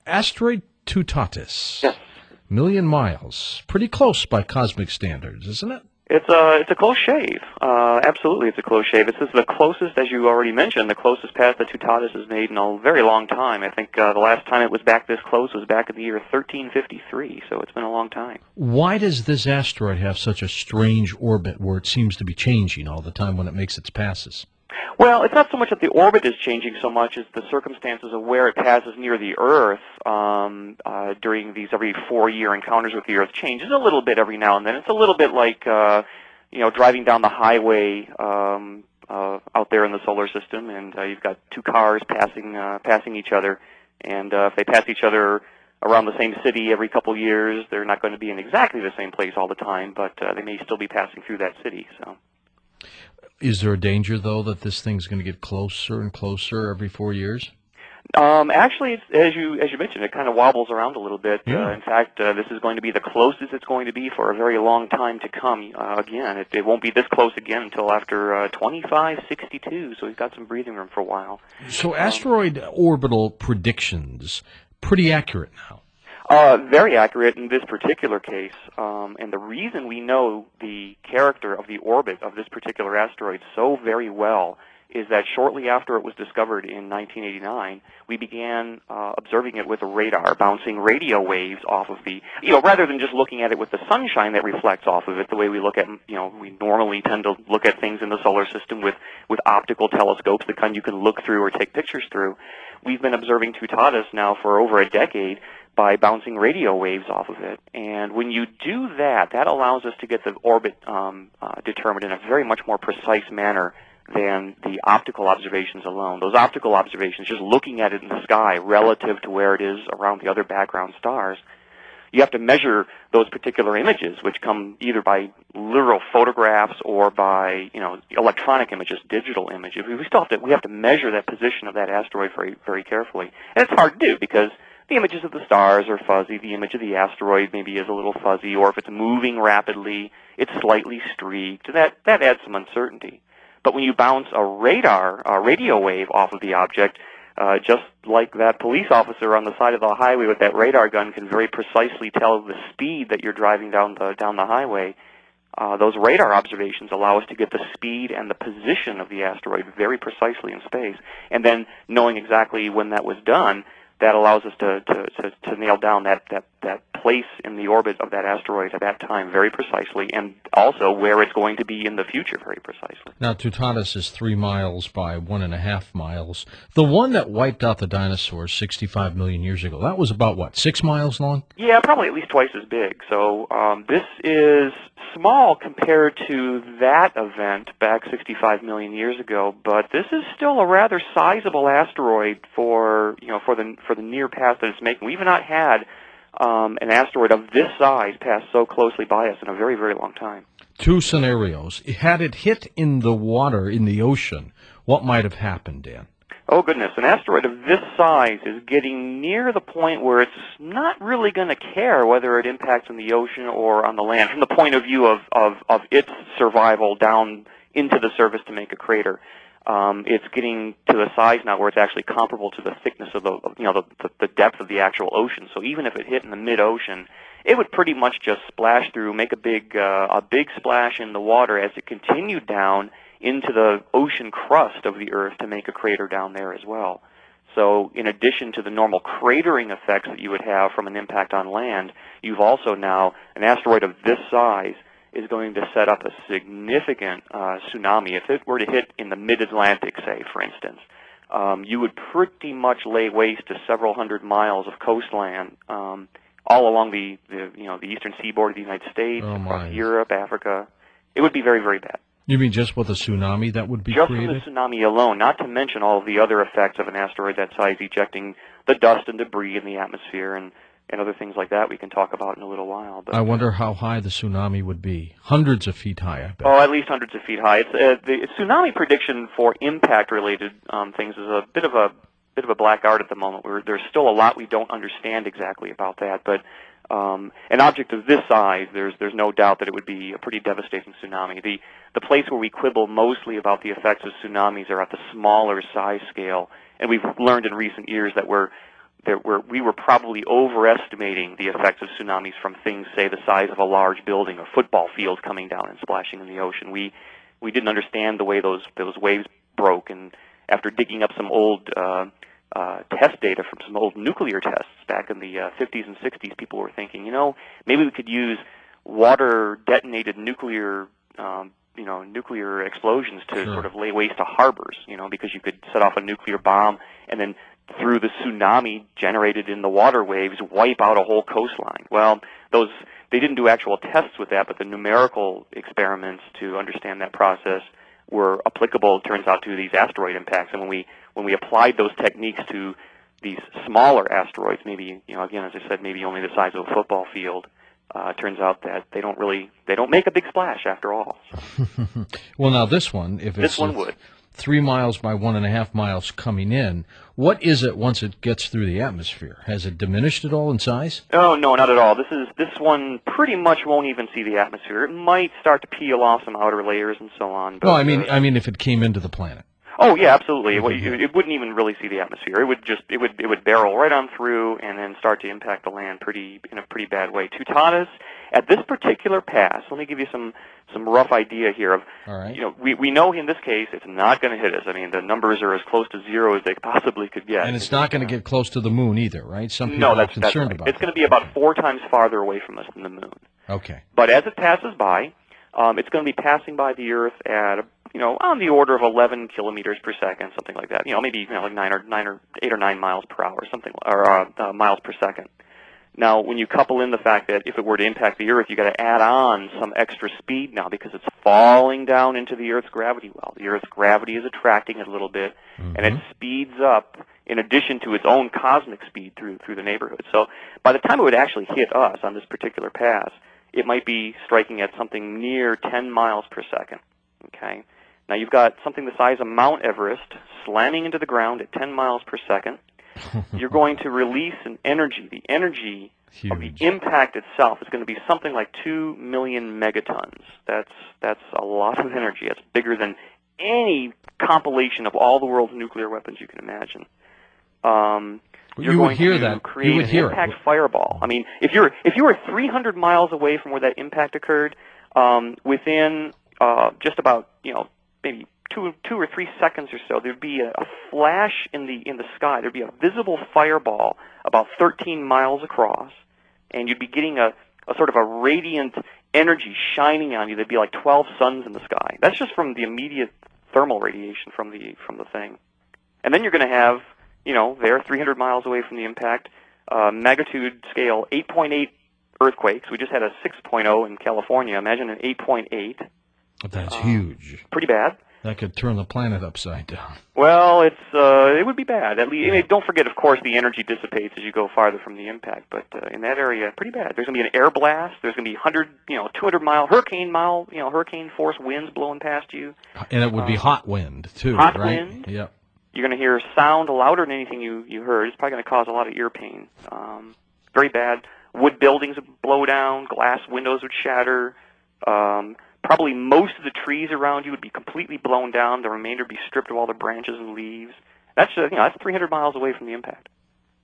Asteroid Tutatis. Yes. Million miles. Pretty close by cosmic standards, isn't it? It's a close shave. Absolutely, it's a close shave. This is the closest, as you already mentioned, the closest pass that Tutatis has made in a very long time. I think the last time it was back this close was back in the year 1353, so it's been a long time. Why does this asteroid have such a strange orbit where it seems to be changing all the time when it makes its passes? Well, it's not so much that the orbit is changing so much as the circumstances of where it passes near the Earth during these every 4-year encounters with the Earth changes a little bit every now and then. It's a little bit like driving down the highway out there in the solar system, and you've got two cars passing each other, and if they pass each other around the same city every couple years, they're not going to be in exactly the same place all the time, but they may still be passing through that city. So. Is there a danger, though, that this thing's going to get closer and closer every 4 years? Actually, it's, as you mentioned, it kind of wobbles around a little bit. Yeah. In fact, this is going to be the closest it's going to be for a very long time to come. Again, it won't be this close again until after 2562, so we've got some breathing room for a while. So asteroid orbital predictions, pretty accurate now. Very accurate in this particular case, and the reason we know the character of the orbit of this particular asteroid so very well is that shortly after it was discovered in 1989, we began observing it with a radar, bouncing radio waves off of the, rather than just looking at it with the sunshine that reflects off of it, the way we look at, we normally tend to look at things in the solar system with optical telescopes, the kind you can look through or take pictures through. We've been observing Tutatis now for over a decade by bouncing radio waves off of it. And when you do that, that allows us to get the orbit determined in a very much more precise manner than the optical observations alone. Those optical observations, just looking at it in the sky relative to where it is around the other background stars, you have to measure those particular images, which come either by literal photographs or by, electronic images, digital images. We have to measure that position of that asteroid very, very carefully. And it's hard to do because the images of the stars are fuzzy, the image of the asteroid maybe is a little fuzzy, or if it's moving rapidly, it's slightly streaked. That adds some uncertainty. But when you bounce a radio wave off of the object, just like that police officer on the side of the highway with that radar gun can very precisely tell the speed that you're driving down the highway, those radar observations allow us to get the speed and the position of the asteroid very precisely in space. And then knowing exactly when that was done, that allows us to nail down that place in the orbit of that asteroid at that time very precisely, and also where it's going to be in the future very precisely. Now, Tutatis is 3 miles by 1.5 miles. The one that wiped out the dinosaurs 65 million years ago, that was about, what, 6 miles long? Yeah, probably at least twice as big. So this is small compared to that event back 65 million years ago, but this is still a rather sizable asteroid for the near path that it's making. We've not had an asteroid of this size pass so closely by us in a very, very long time. Two scenarios. Had it hit in the water, in the ocean, what might have happened, Dan? Oh, goodness. An asteroid of this size is getting near the point where it's not really going to care whether it impacts in the ocean or on the land, from the point of view of its survival down into the surface to make a crater. It's getting to the size now where it's actually comparable to the thickness of the depth of the actual ocean. So even if it hit in the mid-ocean, it would pretty much just splash through, make a big splash in the water as it continued down into the ocean crust of the Earth to make a crater down there as well. So in addition to the normal cratering effects that you would have from an impact on land, you've also now, an asteroid of this size is going to set up a significant tsunami. If it were to hit in the mid-Atlantic, say, for instance, you would pretty much lay waste to several hundred miles of coastline all along the eastern seaboard of the United States, across Europe, Africa. It would be very, very bad. You mean just with a tsunami that would be created? Just from the tsunami alone, not to mention all of the other effects of an asteroid that size, ejecting the dust and debris in the atmosphere and other things like that we can talk about in a little while. But I wonder how high the tsunami would be. Hundreds of feet high, I bet. Oh, at least hundreds of feet high. The tsunami prediction for impact-related things is a bit of a black art at the moment. There's still a lot we don't understand exactly about that, but an object of this size, there's no doubt that it would be a pretty devastating tsunami. The place where we quibble mostly about the effects of tsunamis are at the smaller size scale, and we've learned in recent years that we're we were probably overestimating the effects of tsunamis from things, say, the size of a large building or football field coming down and splashing in the ocean. We didn't understand the way those waves broke, and after digging up some old test data from some old nuclear tests back in the 50s and 60s, people were thinking, maybe we could use water-detonated nuclear nuclear explosions to Sure. sort of lay waste to harbors, because you could set off a nuclear bomb and then through the tsunami generated in the water waves wipe out a whole coastline. Well, they didn't do actual tests with that, but the numerical experiments to understand that process were applicable, it turns out, to these asteroid impacts. And when we applied those techniques to these smaller asteroids, maybe, again, as I said, maybe only the size of a football field, it turns out that they don't make a big splash after all. Well, now this one, if This it's one would. 3 miles by 1.5 miles coming in, what is it once it gets through the atmosphere? Has it diminished at all in size? Oh, no, not at all. This one pretty much won't even see the atmosphere. It might start to peel off some outer layers and so on. But, No, I mean if it came into the planet. Oh yeah, absolutely. It wouldn't even really see the atmosphere. It would barrel right on through and then start to impact the land in a pretty bad way. Tutanus, at this particular pass, let me give you some rough idea here of. All right. We know in this case it's not going to hit us. I mean, the numbers are as close to zero as they possibly could get. And it's not going to get close to the moon either, right? Some people no, are that's concerned right. about It's that. going to be about 4 times farther away from us than the moon. Okay. But as it passes by, it's going to be passing by the Earth at on the order of 11 kilometers per second, something like that. Maybe like 8 or 9 miles per hour, something, or miles per second. Now, when you couple in the fact that if it were to impact the Earth, you got to add on some extra speed now because it's falling down into the Earth's gravity well. The Earth's gravity is attracting it a little bit, and it speeds up in addition to its own cosmic speed through the neighborhood. So by the time it would actually hit us on this particular pass, it might be striking at something near 10 miles per second. Okay. Now you've got something the size of Mount Everest slamming into the ground at 10 miles per second. You're going to release an energy. The energy Huge. of the impact itself is going to be something like 2 million megatons. That's a lot of energy. That's bigger than any compilation of all the world's nuclear weapons you can imagine. You're you would going hear to that. create You would an hear impact it. fireball. I mean, if you were 300 miles away from where that impact occurred, within just about maybe 2 or 3 seconds or so, there'd be a flash in the sky. There'd be a visible fireball about 13 miles across, and you'd be getting a sort of a radiant energy shining on you. There'd be like 12 suns in the sky. That's just from the immediate thermal radiation from the thing. And then you're going to have, there 300 miles away from the impact, magnitude scale 8.8 earthquakes. We just had a 6.0 in California. Imagine an 8.8. That's huge. Pretty bad. That could turn the planet upside down. Well, it would be bad. At least, don't forget, of course, the energy dissipates as you go farther from the impact. But in that area, pretty bad. There's going to be an air blast. There's going to be 200-mile hurricane force winds blowing past you. And it would be hot wind too, hot right? wind. Yep. You're going to hear sound louder than anything you heard. It's probably going to cause a lot of ear pain. Very bad. Wood buildings would blow down. Glass windows would shatter. Probably most of the trees around you would be completely blown down. The remainder would be stripped of all their branches and leaves. That's 300 miles away from the impact.